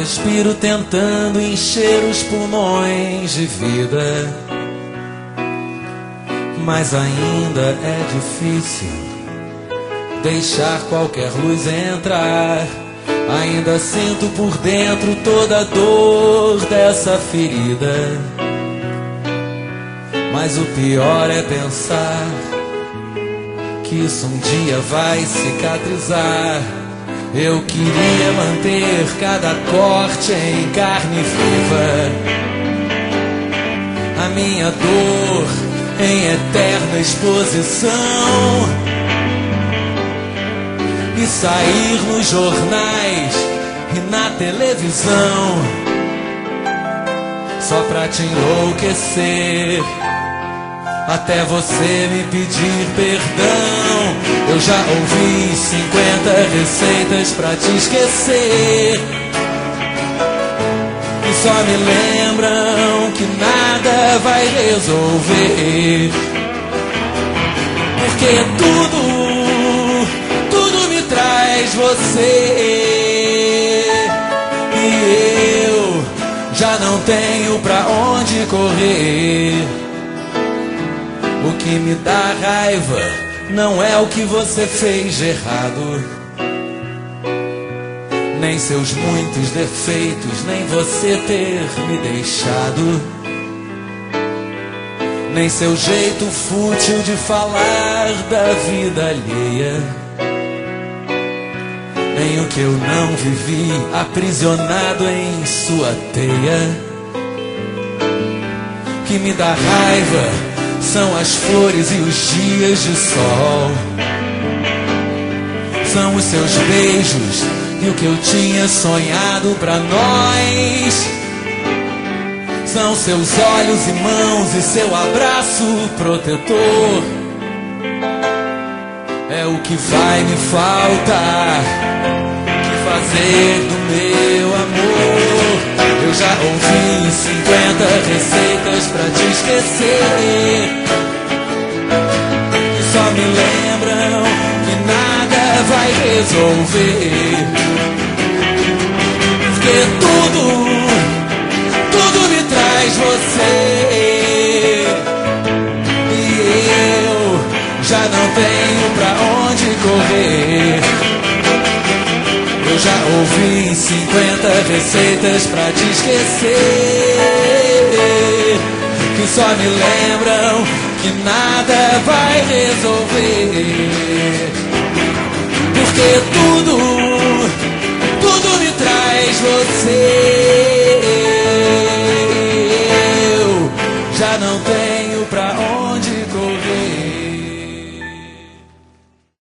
respiro tentando encher os pulmões de vida, mas ainda é difícil deixar qualquer luz entrar. Ainda sinto por dentro toda a dor dessa ferida, mas o pior é pensar que isso um dia vai cicatrizar. Eu queria manter cada corte em carne viva, a minha dor em eterna exposição, e sair nos jornais e na televisão só pra te enlouquecer, até você me pedir perdão. Eu já ouvi 50 receitas pra te esquecer, e só me lembram que nada vai resolver, porque tudo me traz você, e eu já não tenho pra onde correr. O que me dá raiva não é o que você fez de errado, nem seus muitos defeitos, nem você ter me deixado, nem seu jeito fútil de falar da vida alheia, nem o que eu não vivi aprisionado em sua teia. O que me dá raiva são as flores e os dias de sol, são os seus beijos e o que eu tinha sonhado pra nós, são seus olhos e mãos e seu abraço protetor. É o que vai me faltar, que fazer do meu amor. Eu já ouvi 50 receitas pra te esquecer, e só me lembram que nada vai resolver, porque tudo me traz você, e eu já não tenho pra onde correr. Eu já ouvi 50 receitas pra te esquecer, que só me lembram que nada vai resolver, porque tudo